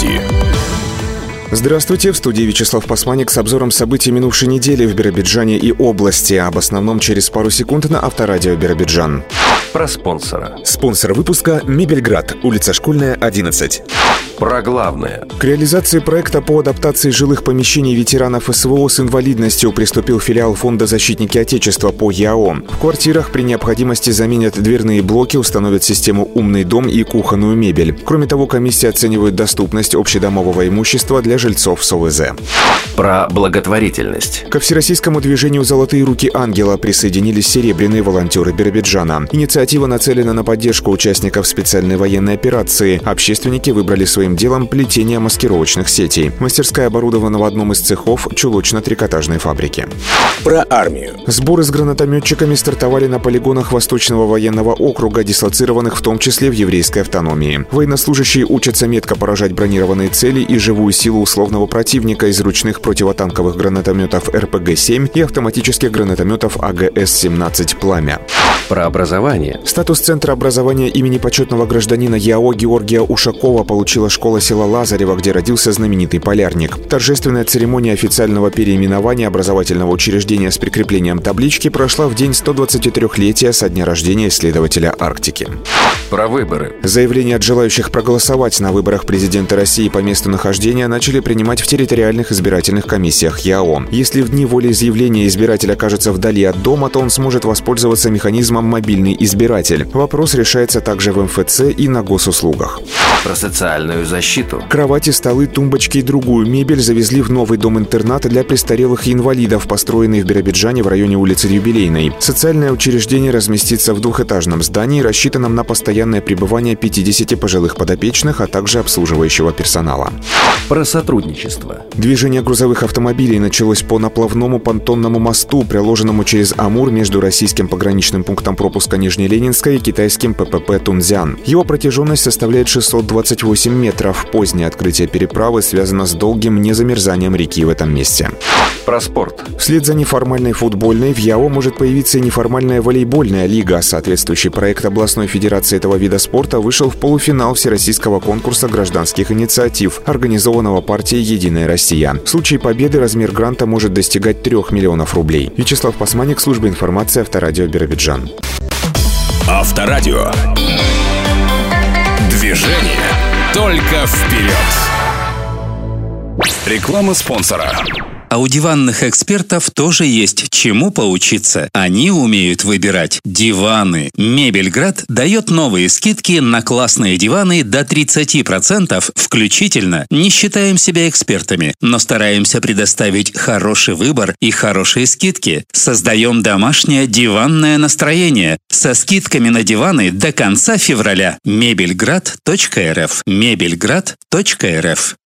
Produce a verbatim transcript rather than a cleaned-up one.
Новости. Здравствуйте, в студии Вячеслав Пасманик с обзором событий минувшей недели в Биробиджане и области. Об основном через пару секунд на Авторадио Биробиджан. Про спонсора. Спонсор выпуска «Мебельград», улица Школьная, одиннадцать. Про главное. К реализации проекта по адаптации жилых помещений ветеранов СВО с инвалидностью приступил филиал Фонда «Защитники Отечества» по ЯО. В квартирах при необходимости заменят дверные блоки, установят систему «Умный дом» и кухонную мебель. Кроме того, комиссия оценивает доступность общедомового имущества для жильцов СОВЗ. Про благотворительность. Ко всероссийскому движению «Золотые руки ангела» присоединились серебряные волонтеры Биробиджана. Инициатива нацелена на поддержку участников специальной военной операции. Общественники выбрали своим делом плетение маскировочных сетей. Мастерская оборудована в одном из цехов чулочно-трикотажной фабрики. Про армию. Сборы с гранатометчиками стартовали на полигонах Восточного военного округа, дислоцированных в том числе в еврейской автономии. Военнослужащие учатся метко поражать бронированные цели и живую силу условного противника из ручных противотанковых гранатометов эр пэ гэ семь и автоматических гранатометов а гэ эс семнадцать «Пламя». Про образование. Статус Центра образования имени почетного гражданина ЯО Георгия Ушакова получила школа села Лазарева, где родился знаменитый полярник. Торжественная церемония официального переименования образовательного учреждения с прикреплением таблички прошла в день сто двадцатитрёхлетия со дня рождения исследователя Арктики. Про выборы. Заявления от желающих проголосовать на выборах президента России по месту нахождения начали принимать в территориальных избирательных комиссиях ЯО. Если в дни волеизъявления избиратель окажется вдали от дома, то он сможет воспользоваться механизмом «Мобильный избиратель». Вопрос решается также в эм эф цэ и на госуслугах. Про социальную защиту. Кровати, столы, тумбочки и другую мебель завезли в новый дом-интернат для престарелых и инвалидов, построенный в Биробиджане в районе улицы Юбилейной. Социальное учреждение разместится в двухэтажном здании, рассчитанном на постоянное пребывание пятидесяти пожилых подопечных, а также обслуживающего персонала. Про сотрудничество. Движение грузовых автомобилей началось по наплавному понтонному мосту, проложенному через Амур между российским пограничным пунктом пропуска Нижнеленинская и китайским пэ пэ пэ Тунцзян. Его протяженность составляет шестьсот двадцать восемь метров. Позднее открытие переправы связано с долгим незамерзанием реки в этом месте. Про спорт. Вслед за неформальной футбольной в ЯО может появиться и неформальная волейбольная лига. Соответствующий проект областной федерации этого вида спорта вышел в полуфинал всероссийского конкурса гражданских инициатив, организованного партией «Единая Россия». В случае победы размер гранта может достигать трех миллионов рублей. Вячеслав Пасманик, служба информации Авторадио Биробиджан. Авторадио. Движение только вперед. Реклама спонсора. А у диванных экспертов тоже есть чему поучиться. Они умеют выбирать диваны. Мебельград дает новые скидки на классные диваны до тридцати процентов включительно. Не считаем себя экспертами, но стараемся предоставить хороший выбор и хорошие скидки. Создаем домашнее диванное настроение со скидками на диваны до конца февраля. мебельград точка эр эф. мебельград точка эр эф.